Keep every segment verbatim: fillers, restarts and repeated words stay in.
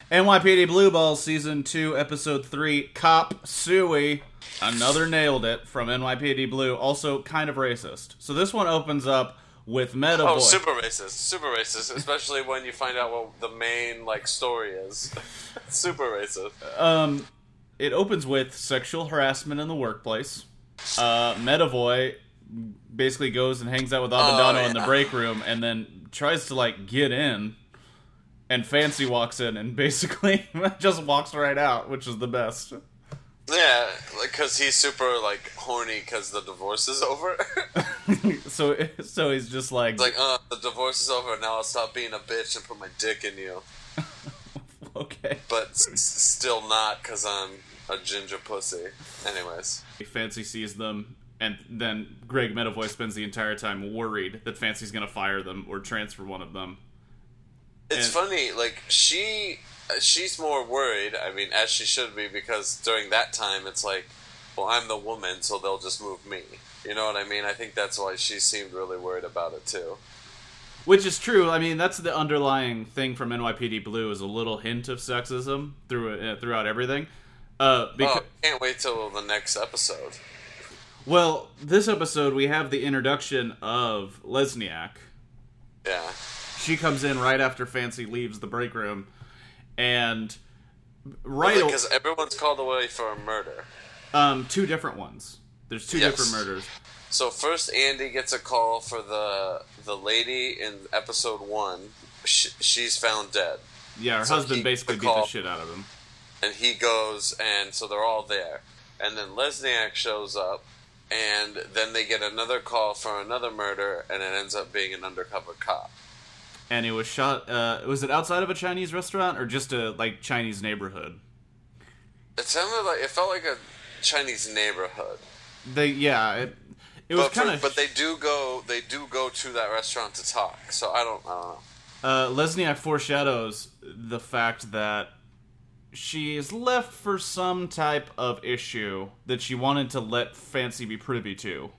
N Y P D Blue Balls Season two, Episode three, Cop Suey. Another nailed it from N Y P D Blue. Also kind of racist. So this one opens up with Meta Oh, Boy. super racist. Super racist. Especially when you find out what the main, like, story is. Super racist. Um, it opens with sexual harassment in the workplace. Uh, Metavoy basically goes and hangs out with Abadano Oh, yeah. in the break room and then tries to, like, get in. And Fancy walks in and basically just walks right out, which is the best. Yeah, because he's super, like, horny because the divorce is over. so so he's just like... It's like, uh, the divorce is over, now I'll stop being a bitch and put my dick in you. Okay. But s- still not, because I'm a ginger pussy. Anyways. Fancy sees them, and then Greg Metavoy spends the entire time worried that Fancy's gonna fire them or transfer one of them. It's And- funny, like, she... She's more worried, I mean, as she should be, because during that time, it's like, well, I'm the woman, so they'll just move me. You know what I mean? I think that's why she seemed really worried about it, too. Which is true. I mean, that's the underlying thing from N Y P D Blue is a little hint of sexism through uh, throughout everything. Uh, because, Oh, can't wait till the next episode. well, this episode we have the introduction of Lesniak. Yeah. She comes in right after Fancy leaves the break room, and right Because everyone's called away for a murder. um two different ones. There's two Yes. different murders. So first, Andy gets a call for the the lady in episode one. Sh- she's found dead, Yeah, her So husband he- basically the beat the call- shit out of him. and he goes, and so they're all there. And then Lesniak shows up, and then they get another call for another murder, and it ends up being an undercover cop. And it was shot. Uh, was it outside of a Chinese restaurant or just a like Chinese neighborhood? It sounded like it felt like a Chinese neighborhood. They yeah. It, it was But, for- kind of. but they do go they do go to that restaurant to talk. So I don't, I don't know. Uh, Lesniak foreshadows the fact that she is left for some type of issue that she wanted to let Fancy be privy to.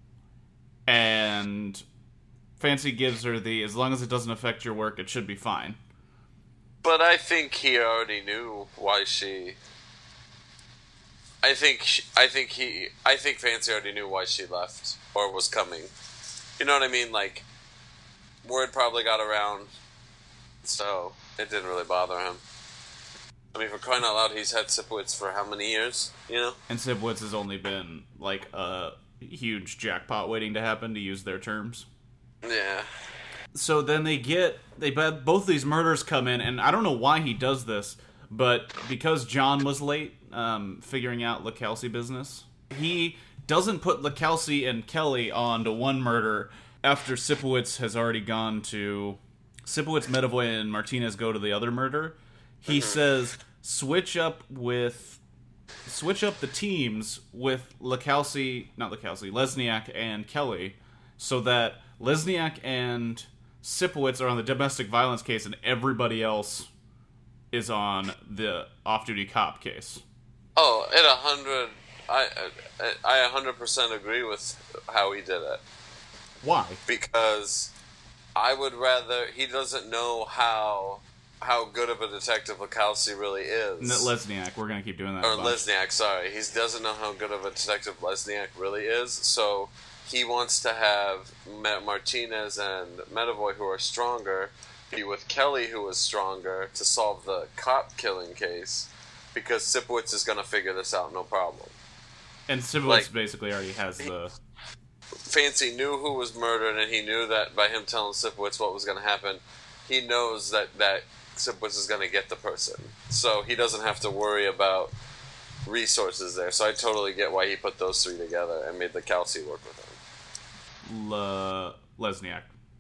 And Fancy gives her the, as long as it doesn't affect your work, it should be fine. But I think he already knew why she. I think she, I think he I think Fancy already knew why she left or was coming. You know what I mean? Like, word probably got around, so it didn't really bother him. I mean, for crying out loud, he's had Sipowicz for how many years? You know? And Sipowicz has only been, like, a huge jackpot waiting to happen, to use their terms. Yeah. So then they get, they both these murders come in, and I don't know why he does this, but because John was late um, figuring out LaKelsey business, he doesn't put LaKelsey and Kelly on to one murder after Sipowicz has already gone to... Sipowicz, Metavoy, and Martinez go to the other murder. He mm-hmm. says, switch up with... Switch up the teams with LaKelsey... Not LaKelsey, Lesniak and Kelly, so that Lesniak and Sipowicz are on the domestic violence case and everybody else is on the off-duty cop case. Oh, it a hundred... I, I a hundred percent agree with how he did it. Why? Because I would rather... He doesn't know how how good of a detective LaKelsey really is. Lesniak, we're going to keep doing that. Or Lesniak, sorry. He doesn't know how good of a detective Lesniak really is, so he wants to have Martinez and Metavoy, who are stronger, be with Kelly, who is stronger, to solve the cop-killing case, because Sipowicz is going to figure this out, no problem. And Sipowicz like, basically already has the... Fancy knew who was murdered, and he knew that by him telling Sipowicz what was going to happen, he knows that, that Sipowicz is going to get the person. So he doesn't have to worry about resources there. So I totally get why he put those three together and made LaKelsey work with him. Le... Lesniak.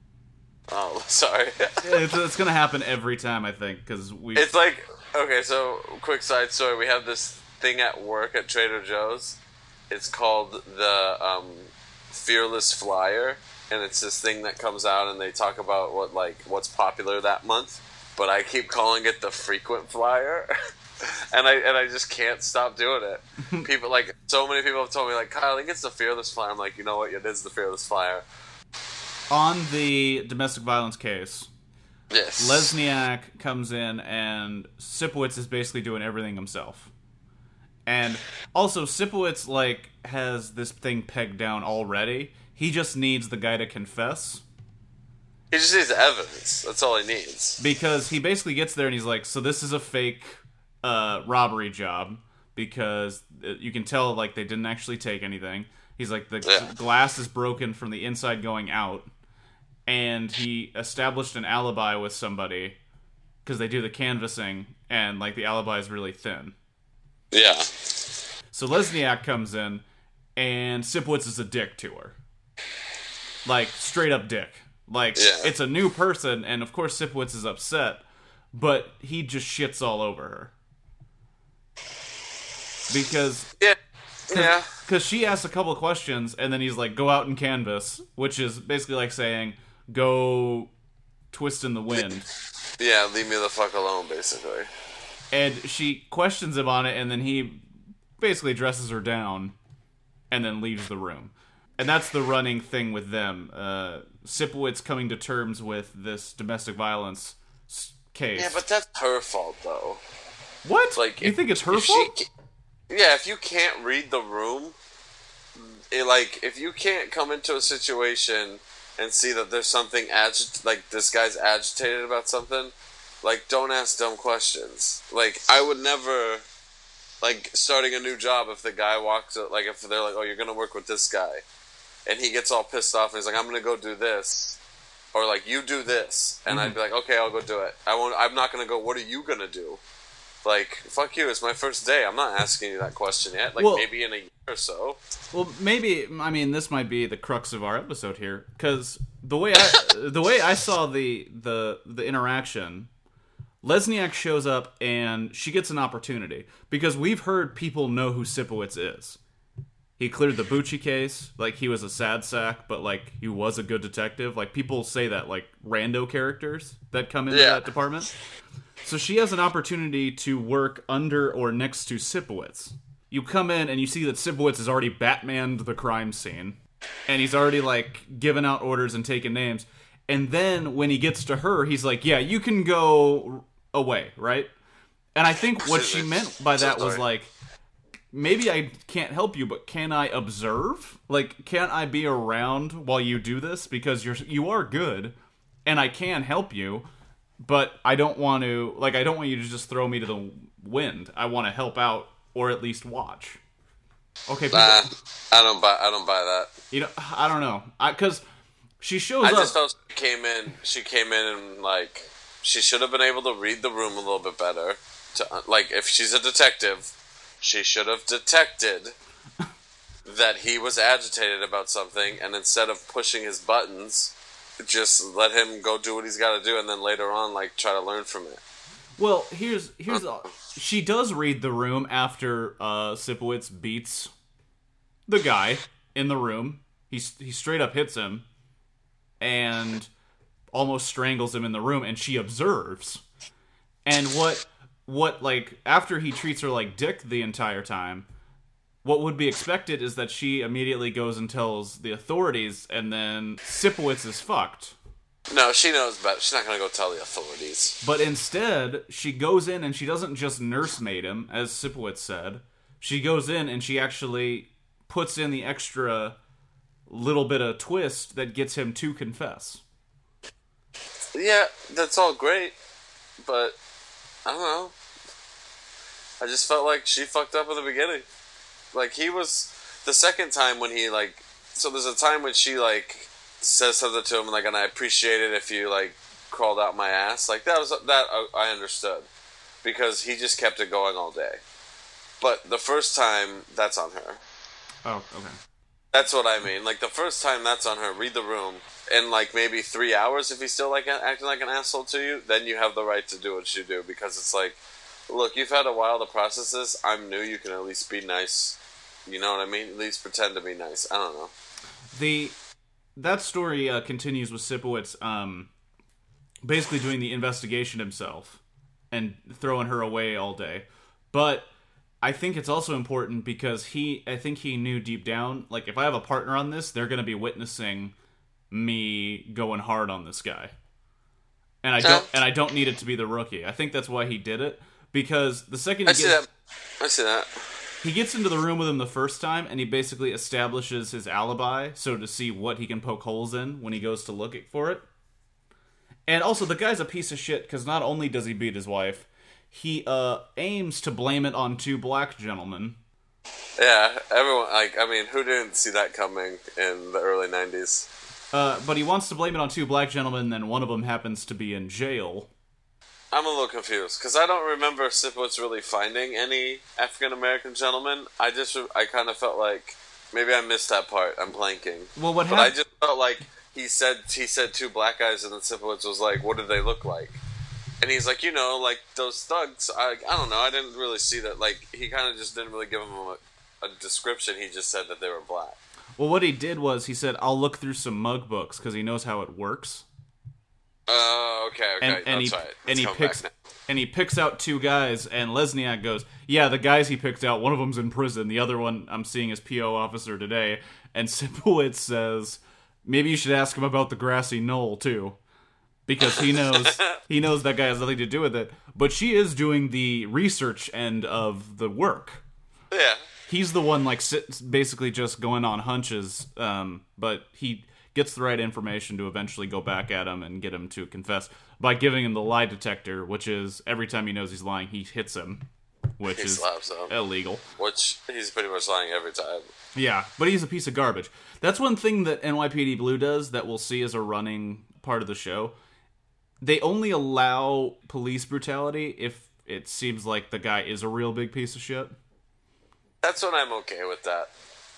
Oh, sorry. it's it's going to happen every time, I think, because we... It's like... Okay, so, quick side story. We have this thing at work at Trader Joe's. It's called the um, Fearless Flyer, and it's this thing that comes out, and they talk about what like what's popular that month. But I keep calling it the Frequent Flyer, and I and I just can't stop doing it. People like so many people have told me like, Kyle, I think it's the Fearless Flyer. I'm like, you know what? It is the Fearless Flyer. On the domestic violence case, Yes. Lesniak comes in, and Sipowicz is basically doing everything himself. And also, Sipowicz, like, has this thing pegged down already. He just needs the guy to confess. He just needs evidence. That's all he needs. Because he basically gets there and he's like, so this is a fake uh, robbery job. Because you can tell, like, they didn't actually take anything. He's like, the yeah. glass is broken from the inside going out. And he established an alibi with somebody because they do the canvassing, and like the alibi is really thin. Yeah. So Lesniak comes in, and Sipowicz is a dick to her, like straight up dick. Like yeah. It's a new person, and of course Sipowicz is upset, but he just shits all over her because yeah, cause, yeah, because she asks a couple of questions, and then he's like, "Go out and canvass," which is basically like saying, go twist in the wind. Yeah, leave me the fuck alone, basically. And she questions him on it, and then he basically dresses her down and then leaves the room. And that's the running thing with them. Uh, Sipowicz coming to terms with this domestic violence case. Yeah, but that's her fault, though. What? Like, you if, think it's her if fault? She, yeah, if you can't read the room, it, like, if you can't come into a situation and see that there's something agit like this guy's agitated about something, like, don't ask dumb questions. Like, I would never, like, starting a new job, if the guy walks, like, if they're like, oh, you're gonna work with this guy, and he gets all pissed off and he's like, I'm gonna go do this, or like, you do this, and mm-hmm. I'd be like, okay, I'll go do it. I won't. I'm not gonna go, what are you gonna do? Like, fuck you, it's my first day. I'm not asking you that question yet. Like, well, maybe in a year or so. Well, maybe, I mean, this might be the crux of our episode here, because the way I the way I saw the, the, the interaction, Lesniak shows up and she gets an opportunity, because we've heard people know who Sipowicz is. He cleared the Bucci case, like, he was a sad sack, but, like, he was a good detective. Like, people say that, like, rando characters that come into yeah. that department. So she has an opportunity to work under or next to Sipowicz. You come in and you see that Sipowicz has already Batmaned the crime scene. And he's already, like, given out orders and taken names. And then when he gets to her, he's like, yeah, you can go away, right? And I think what she meant by that was, like, maybe I can't help you, but can I observe? Like, can't I be around while you do this? Because you're you are good, and I can help you. But I don't want to, like, I don't want you to just throw me to the wind. I want to help out, or at least watch. Okay, people, uh, I don't buy. I don't buy that. You know, I don't know, because she shows I up. I just felt she came in. She came in and like she should have been able to read the room a little bit better. To like, if she's a detective, she should have detected that he was agitated about something, and instead of pushing his buttons, just let him go do what he's got to do, and then later on, like, try to learn from it. Well, here's here's uh, she does read the room after uh, Sipowicz beats the guy in the room. He he straight up hits him and almost strangles him in the room, and she observes. And what what like after he treats her like dick the entire time, what would be expected is that she immediately goes and tells the authorities, and then Sipowicz is fucked. No, she knows better. She's not going to go tell the authorities. But instead, she goes in and she doesn't just nursemaid him, as Sipowicz said. She goes in and she actually puts in the extra little bit of twist that gets him to confess. Yeah, that's all great, but I don't know. I just felt like she fucked up at the beginning. Like, he was... The second time when he, like... So there's a time when she, like, says something to him, like, and I appreciate it if you, like, crawled out my ass. Like, that was... That I understood. Because he just kept it going all day. But the first time, that's on her. Oh, okay. That's what I mean. Like, the first time, that's on her. Read the room. In, like, maybe three hours, if he's still, like, acting like an asshole to you, then you have the right to do what you do. Because it's like, look, you've had a while to process this. I'm new. You can at least be nice. You know what I mean? At least pretend to be nice. I don't know. The that story uh, continues with Sipowicz um, basically doing the investigation himself and throwing her away all day. But I think it's also important because he, I think he knew deep down, like, if I have a partner on this, they're going to be witnessing me going hard on this guy. and I don't and I don't need it to be the rookie. I think that's why he did it, because the second he I gets, see that. I see that. he gets into the room with him the first time, and he basically establishes his alibi, so to see what he can poke holes in when he goes to look for it. And also, the guy's a piece of shit, because not only does he beat his wife, he uh, aims to blame it on two black gentlemen. Yeah, everyone, like, I mean, who didn't see that coming in the early nineties? Uh, but he wants to blame it on two black gentlemen, and then one of them happens to be in jail. I'm a little confused, because I don't remember Sipowicz really finding any African-American gentlemen. I just, I kind of felt like, maybe I missed that part, I'm blanking. Well, what But hap- I just felt like he said, he said two black guys, and then Sipowicz was like, what do they look like? And he's like, you know, like, those thugs, I, I don't know, I didn't really see that, like, he kind of just didn't really give them a, a description, he just said that they were black. Well, what he did was, he said, I'll look through some mug books, because he knows how it works. Oh, uh, okay, okay, And, and that's he, right. Let's and he go picks back now. and he picks out two guys, and Lesniak goes, yeah, the guys he picked out, one of them's in prison, the other one I'm seeing as P O officer today, and Sipowicz says, maybe you should ask him about the grassy knoll, too. Because he knows he knows that guy has nothing to do with it. But she is doing the research end of the work. Yeah. He's the one, like, sit, basically just going on hunches, um, but he gets the right information to eventually go back at him and get him to confess by giving him the lie detector, which is every time he knows he's lying, he hits him, which He is slaps him. illegal. Which, he's pretty much lying every time. Yeah, but he's a piece of garbage. That's one thing that N Y P D Blue does that we'll see as a running part of the show. They only allow police brutality if it seems like the guy is a real big piece of shit. That's when I'm okay with that.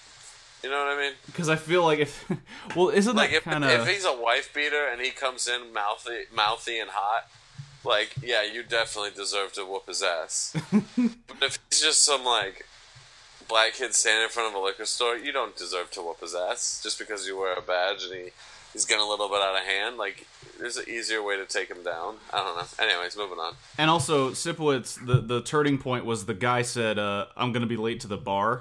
You know what I mean? Because I feel like if... Well, isn't Like, that if, kind of... if he's a wife beater and he comes in mouthy, mouthy and hot, like, yeah, you definitely deserve to whoop his ass. But if he's just some, like, black kid standing in front of a liquor store, you don't deserve to whoop his ass just because you wear a badge and he, he's getting a little bit out of hand. Like, there's an easier way to take him down. I don't know. Anyways, moving on. And also, Sipowicz, the, the turning point was the guy said, uh, I'm going to be late to the bar.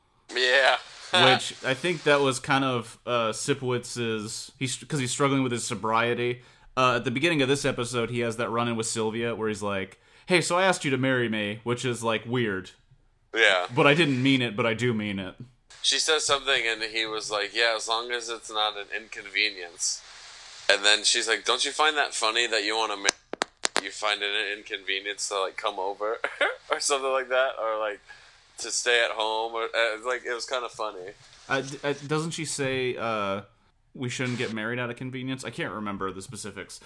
Yeah. Which, I think that was kind of uh, Sipowicz's... He's because he's struggling with his sobriety. Uh, at the beginning of this episode, he has that run-in with Sylvia where he's like, hey, so I asked you to marry me, which is, like, weird. Yeah. But I didn't mean it, but I do mean it. She says something, and he was like, yeah, as long as it's not an inconvenience. And then she's like, don't you find that funny that you want to marry, you find it an inconvenience to, like, come over? Or something like that? Or, like, to stay at home? Or uh, like, it was kind of funny. Uh, d- uh, doesn't she say uh, we shouldn't get married out of convenience? I can't remember the specifics.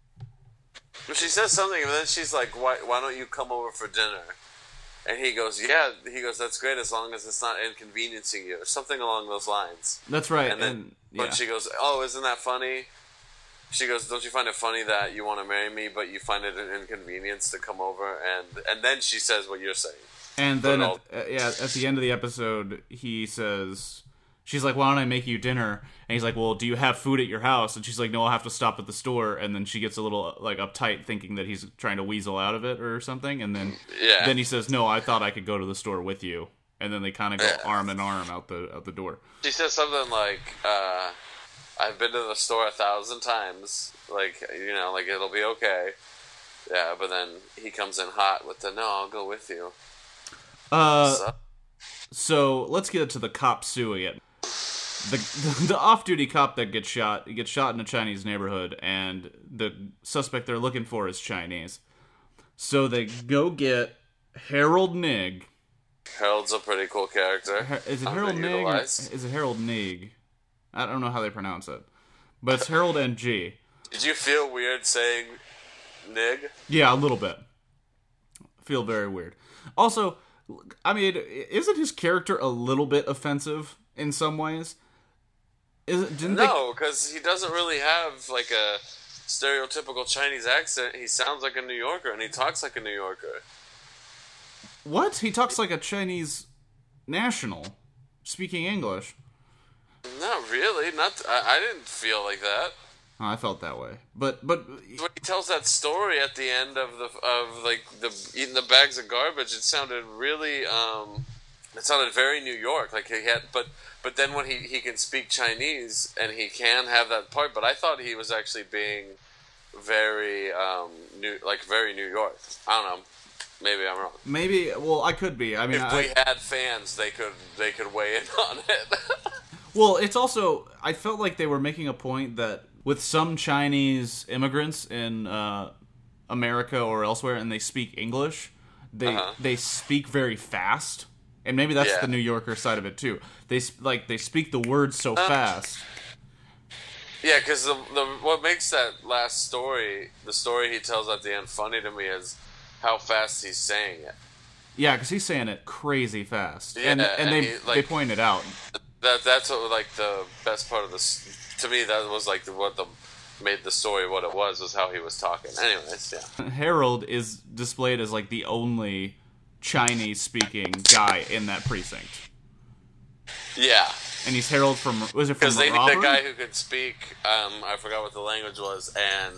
She says something, and then she's like, why, why don't you come over for dinner? And he goes, yeah, he goes, that's great as long as it's not inconveniencing you. Or something along those lines. That's right. And then and, yeah. but she goes, oh, isn't that funny? She goes, don't you find it funny that you want to marry me, but you find it an inconvenience to come over? And and then she says what you're saying. And then, all- at, uh, yeah, at the end of the episode, he says, she's like, why don't I make you dinner? And he's like, well, do you have food at your house? And she's like, no, I'll have to stop at the store. And then she gets a little, like, uptight, thinking that he's trying to weasel out of it or something. And then, Yeah. then he says, no, I thought I could go to the store with you. And then they kind of go Yeah. arm in arm out the out the door. She says something like, uh, I've been to the store a thousand times. Like, you know, like, it'll be okay. Yeah, but then he comes in hot with the, no, I'll go with you. Uh, So- so let's get to the cop suing it. The, the the off-duty cop that gets shot, he gets shot in a Chinese neighborhood, and the suspect they're looking for is Chinese. So they go get Harold Nig. Harold's a pretty cool character. Her- Is it Harold Nig or Underutilized. is it Harold Nig? I don't know how they pronounce it, but it's Harold N G. Did you feel weird saying Nig? Yeah, a little bit. Feel very weird. Also, I mean, isn't his character a little bit offensive in some ways? Is it, didn't they? No, because he doesn't really have, like, a stereotypical Chinese accent. He sounds like a New Yorker, and he talks like a New Yorker. What? He talks like a Chinese national, speaking English. Not really. Not. I, I didn't feel like that. Oh, I felt that way, but but When he tells that story at the end of the of like the eating the bags of garbage, it sounded really. Um, it sounded very New York. Like he had, but but then when he he can speak Chinese and he can have that part, but I thought he was actually being very um, new, like very New York. I don't know. Maybe I'm wrong. Maybe. Well, I could be. I mean, if I, we had fans, they could they could weigh in on it. Well, it's also, I felt like they were making a point that with some Chinese immigrants in uh, America or elsewhere, and they speak English, they uh-huh. they speak very fast, and maybe that's yeah. the New Yorker side of it too. They like they speak the words so uh, fast. Yeah, because the, the what makes that last story, the story he tells at the end, funny to me is how fast he's saying it. Yeah, because he's saying it crazy fast, yeah, and and, and they he, like, they point it out. That that's what, like the best part of this to me. That was like the, what the made the story what it was was how he was talking. Anyways, yeah. Harold is displayed as like the only Chinese-speaking guy in that precinct. Yeah, and he's Harold from was it from because they need Robbery? a guy who could speak. Um, I forgot what the language was, and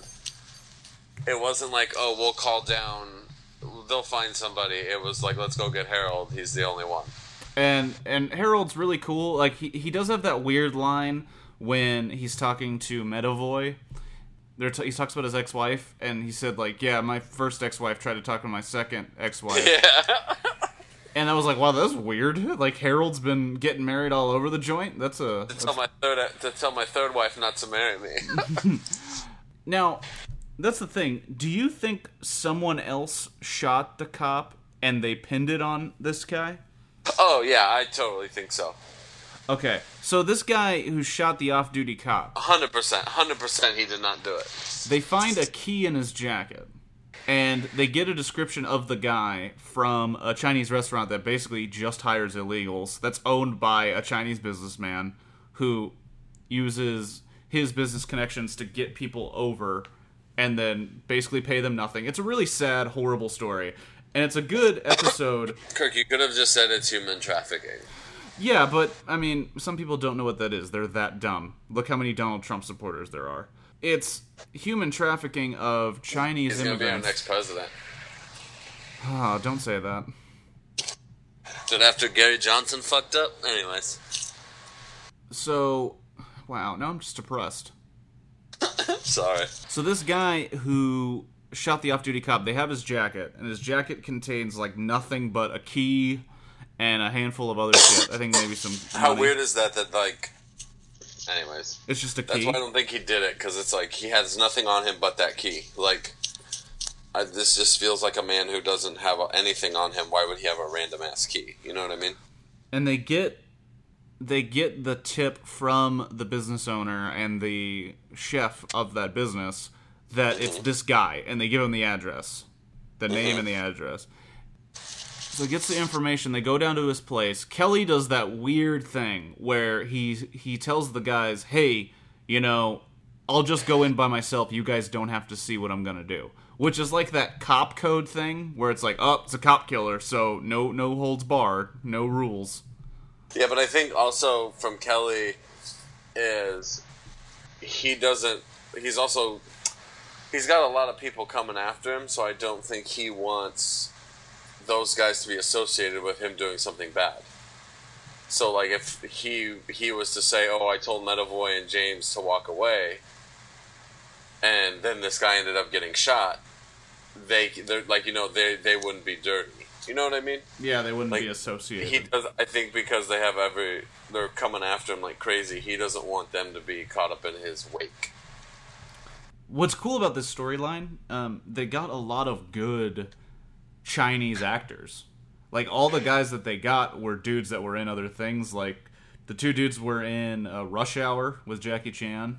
it wasn't like, oh, we'll call down. They'll find somebody. It was like, let's go get Harold. He's the only one. And and Harold's really cool. Like he he does have that weird line when he's talking to Medavoy. There t- he talks about his ex-wife, and he said like, "Yeah, my first ex-wife tried to talk to my second ex-wife." Yeah. And I was like, "Wow, that's weird." Like Harold's been getting married all over the joint. That's a to that's... tell my third to tell my third wife not to marry me. Now, that's the thing. Do you think someone else shot the cop and they pinned it on this guy? Oh, yeah, I totally think so. Okay, so this guy who shot the off-duty cop... one hundred percent. one hundred percent he did not do it. They find a key in his jacket, and they get a description of the guy from a Chinese restaurant that basically just hires illegals, that's owned by a Chinese businessman who uses his business connections to get people over and then basically pay them nothing. It's a really sad, horrible story. And it's a good episode. Kirk, you could have just said it's human trafficking. Yeah, but, I mean, some people don't know what that is. They're that dumb. Look how many Donald Trump supporters there are. It's human trafficking of Chinese He's immigrants. He's going to be our next president. Oh, don't say that. Did after Gary Johnson fucked up? Anyways. So, wow, now I'm just depressed. Sorry. So this guy who shot the off-duty cop, they have his jacket, and his jacket contains like nothing but a key and a handful of other shit. I think maybe some How money. weird is that that like anyways, it's just a key? That's why I don't think he did it, because it's like he has nothing on him but that key. Like I, this just feels like a man who doesn't have anything on him. Why would he have a random ass key? You know what I mean? And they get they get the tip from the business owner and the chef of that business that it's this guy, and they give him the address, the name mm-hmm. and the address. So he gets the information, they go down to his place. Kelly does that weird thing where he he tells the guys, hey, you know, I'll just go in by myself, you guys don't have to see what I'm gonna do. Which is like that cop code thing, where it's like, oh, it's a cop killer, so no no holds barred, no rules. Yeah, but I think also from Kelly is he doesn't, he's also... He's got a lot of people coming after him, so I don't think he wants those guys to be associated with him doing something bad. So, like, if he he was to say, oh, I told Medavoy and James to walk away, and then this guy ended up getting shot, they, they're like, you know, they they wouldn't be dirty. You know what I mean? Yeah, they wouldn't like, be associated. He does. I think because they have every... They're coming after him like crazy, he doesn't want them to be caught up in his wake. What's cool about this storyline, um, they got a lot of good Chinese actors. Like, all the guys that they got were dudes that were in other things. Like, the two dudes were in uh, Rush Hour with Jackie Chan.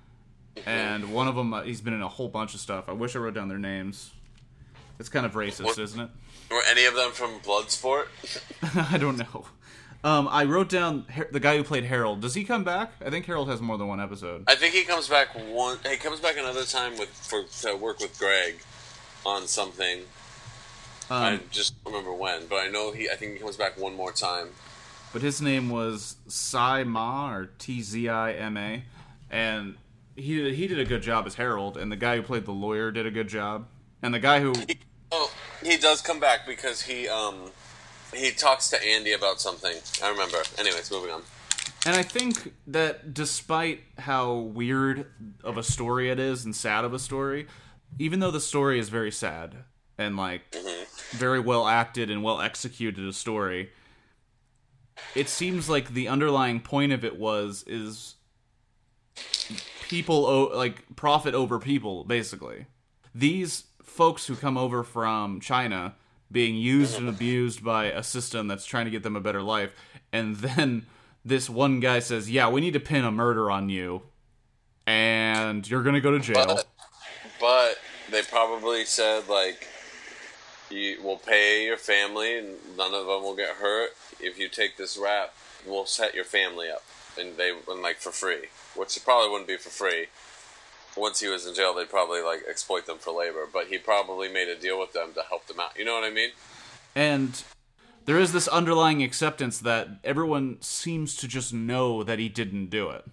And one of them, uh, he's been in a whole bunch of stuff. I wish I wrote down their names. It's kind of racist, what, isn't it? Were any of them from Bloodsport? I don't know. Um, I wrote down Her- the guy who played Harold. Does he come back? I think Harold has more than one episode. I think he comes back one. He comes back another time with for to work with Greg on something. Um, I just don't remember when, but I know he. I think he comes back one more time. But his name was Tsai Ma, or T Z I M A, and he he did a good job as Harold, and the guy who played the lawyer did a good job, and the guy who he, oh he does come back because he um. He talks to Andy about something. I remember. Anyways, moving on. And I think that despite how weird of a story it is and sad of a story, even though the story is very sad and like very well acted and well executed a story, it seems like the underlying point of it was is people o- like profit over people, basically. These folks who come over from China being used and abused by a system that's trying to get them a better life, and then this one guy says, yeah, we need to pin a murder on you, and you're gonna go to jail. But, but they probably said, like, you will pay your family and none of them will get hurt. If you take this rap, we'll set your family up. And they, and like, for free. Which probably wouldn't be for free. Once he was in jail, they'd probably, like, exploit them for labor. But he probably made a deal with them to help them out. You know what I mean? And there is this underlying acceptance that everyone seems to just know that he didn't do it.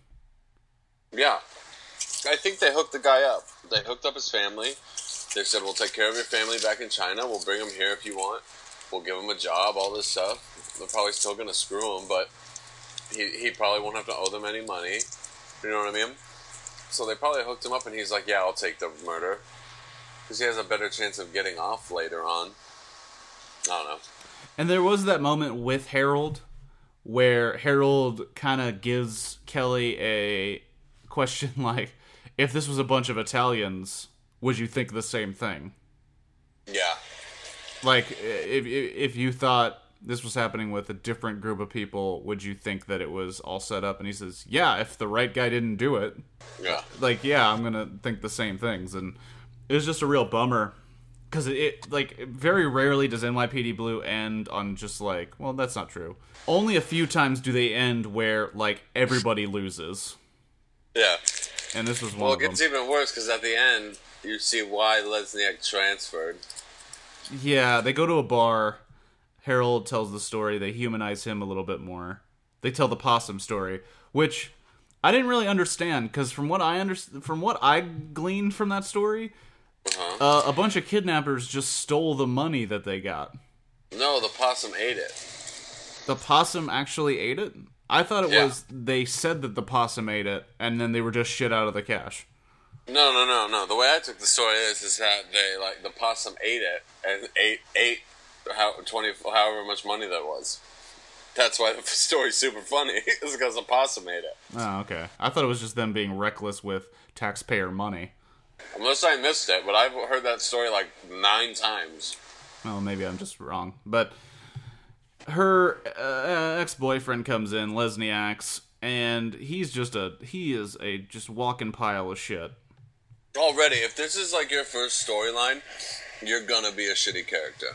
Yeah. I think they hooked the guy up. They hooked up his family. They said, we'll take care of your family back in China. We'll bring him here if you want. We'll give him a job, all this stuff. They're probably still going to screw him, but he, he probably won't have to owe them any money. You know what I mean? So they probably hooked him up, and he's like, yeah, I'll take the murder. Because he has a better chance of getting off later on. I don't know. And there was that moment with Harold where Harold kind of gives Kelly a question like, if this was a bunch of Italians, would you think the same thing? Yeah. Like, if if you thought this was happening with a different group of people, would you think that it was all set up? And he says, yeah, if the right guy didn't do it, yeah, like, yeah, I'm gonna think the same things. And it was just a real bummer, because it, it, like, very rarely does N Y P D Blue end on just, like, well, that's not true. Only a few times do they end where, like, everybody loses. Yeah. And this was one well, of them. Well, it gets even worse, because at the end, you see why Lesniak transferred. Yeah, they go to a bar. Harold tells the story. They humanize him a little bit more. They tell the possum story, which I didn't really understand, because from what I under- from what I gleaned from that story, uh-huh. uh, a bunch of kidnappers just stole the money that they got. No, the possum ate it. The possum actually ate it? I thought it yeah. was they said that the possum ate it, and then they were just shit out of the cash. No, no, no, no. The way I took the story is, is that they, like, the possum ate it, and ate, ate how, twenty, however much money that was. That's why the story's super funny, is because the possum ate it. Oh, okay. I thought it was just them being reckless with taxpayer money. Unless I missed it, but I've heard that story, like, nine times. Well, maybe I'm just wrong. But her uh, ex-boyfriend comes in, Lesniak's, and he's just a, he is a just walking pile of shit. Already, if this is like your first storyline, you're gonna be a shitty character.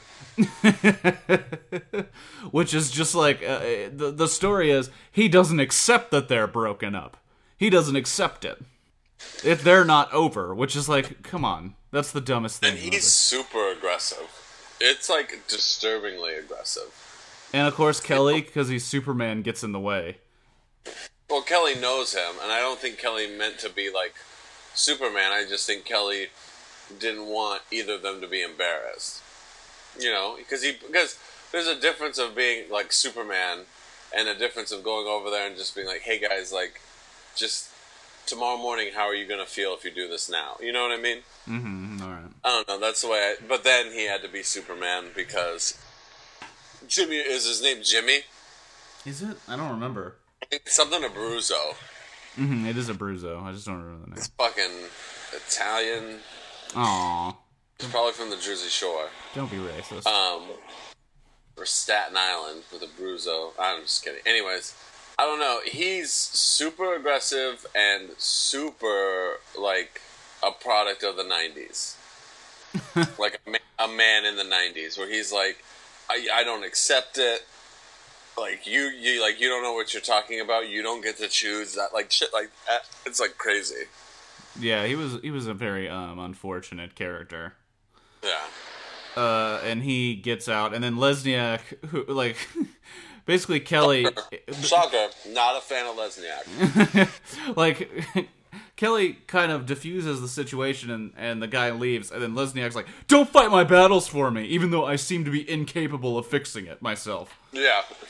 Which is just like, uh, the, the story is, he doesn't accept that they're broken up. He doesn't accept it. If they're not over, which is like, come on, that's the dumbest thing. And he's super aggressive. It's like disturbingly aggressive. And of course Kelly, because he's Superman, gets in the way. Well, Kelly knows him, and I don't think Kelly meant to be like Superman. I just think Kelly didn't want either of them to be embarrassed. You know, because he because there's a difference of being like Superman and a difference of going over there and just being like, hey guys, like, just tomorrow morning, how are you going to feel if you do this now? You know what I mean? Mm-hmm, all right. I don't know, that's the way I... But then he had to be Superman because Jimmy... Is his name Jimmy? Is it? I don't remember. Something Abruzzo. Mm-hmm, it is Abruzzo. I just don't remember the name. It's fucking Italian. Aww. It's probably from the Jersey Shore. Don't be racist. Um, or Staten Island with Abruzzo. I'm just kidding. Anyways, I don't know. He's super aggressive and super, like, a product of the nineties. Like a man, a man in the nineties, where he's like, I, I don't accept it. Like, you, you, like, you don't know what you're talking about. You don't get to choose that. Like, shit like that. It's, like, crazy. Yeah, he was, he was a very, um, unfortunate character. Yeah. Uh, and he gets out, and then Lesniak, who, like, basically Kelly... Shocker. Not a fan of Lesniak. Like, Kelly kind of diffuses the situation, and, and the guy leaves, and then Lesniak's like, don't fight my battles for me, even though I seem to be incapable of fixing it myself. Yeah.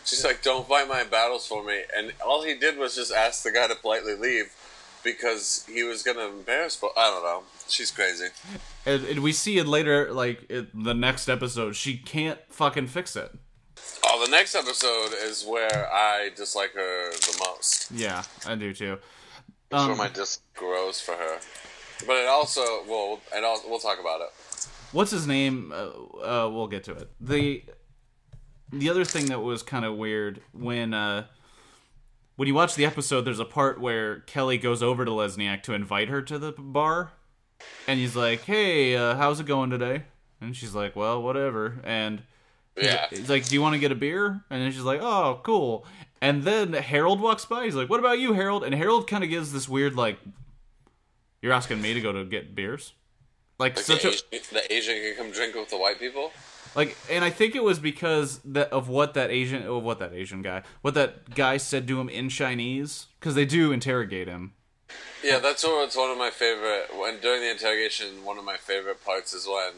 She's like, don't fight my battles for me. And all he did was just ask the guy to politely leave because he was going to embarrass... Bo- I don't know. She's crazy. And, and we see it later, like, in the next episode. She can't fucking fix it. Oh, the next episode is where I dislike her the most. Yeah, I do too. That's Um, where my disc grows for her. But it also... Well, and also, we'll talk about it. What's his name? Uh, uh, we'll get to it. The... The other thing that was kind of weird, when uh, when you watch the episode, there's a part where Kelly goes over to Lesniak to invite her to the bar. And he's like, hey, uh, how's it going today? And she's like, well, whatever. And Yeah. he's like, do you want to get a beer? And then she's like, oh, cool. And then Harold walks by. He's like, what about you, Harold? And Harold kind of gives this weird, like, you're asking me to go to get beers? Like, Like such the, a... Asian, the Asian can come drink with the white people? Like, and I think it was because that of what that Asian, of what that Asian guy, what that guy said to him in Chinese, because they do interrogate him. Yeah, that's what it's one of my favorite. When during the interrogation, one of my favorite parts is when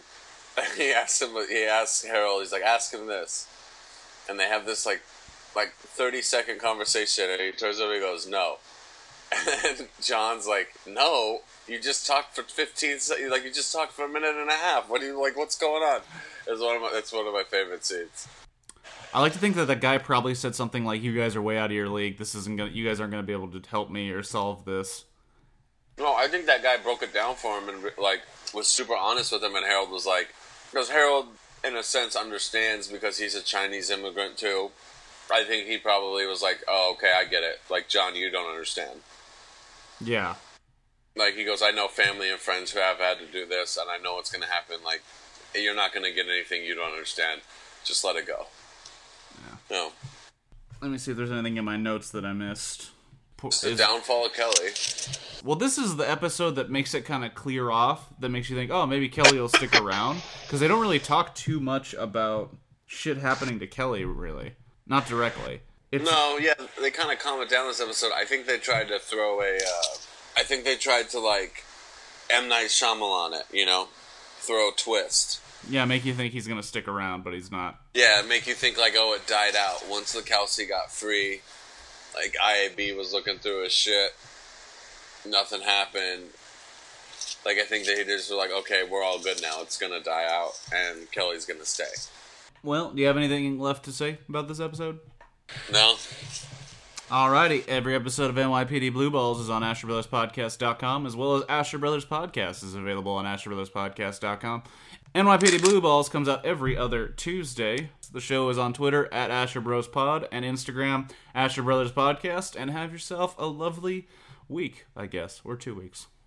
he asks him. He asks Harold. He's like, ask him this, and they have this like, like thirty second conversation, and he turns over and he goes, no, and then John's like, no, you just talked for fifteen. Like you just talked for a minute and a half. What do you like? What's going on? It's one of my. That's one of my favorite scenes. I like to think that that guy probably said something like, "You guys are way out of your league. This isn't gonna. You guys aren't gonna be able to help me or solve this." No, I think that guy broke it down for him and like was super honest with him. And Harold was like, because Harold, in a sense, understands because he's a Chinese immigrant too. I think he probably was like, "Oh, okay, I get it." Like, John, you don't understand. Yeah. Like he goes, "I know family and friends who have had to do this, and I know what's going to happen. Like, you're not going to get anything you don't understand. Just let it go." Yeah. No. Let me see if there's anything in my notes that I missed. It's the Is- downfall of Kelly. Well, this is the episode that makes it kind of clear off, that makes you think, oh, maybe Kelly will stick around. Because they don't really talk too much about shit happening to Kelly, really. Not directly. It's, No, yeah, they kind of calm it down this episode. I think they tried to throw a. Uh, I think they tried to like M. Night Shyamalan it, you know, throw a twist. Yeah, make you think he's going to stick around, but he's not. Yeah, make you think like, oh, it died out once the Kelsey got free. Like I A B was looking through his shit. Nothing happened. Like I think they just were like, okay, we're all good now. It's gonna die out, and Kelly's gonna stay. Well, do you have anything left to say about this episode? No. Alrighty, every episode of N Y P D Blue Balls is on Asher Brothers Podcast dot com, as well as Asher Brothers Podcast is available on Asher Brothers Podcast dot com. N Y P D Blue Balls comes out every other Tuesday. The show is on Twitter at Asher Bros Pod and Instagram Asher Brothers Podcast. And have yourself a lovely week, I guess, or two weeks.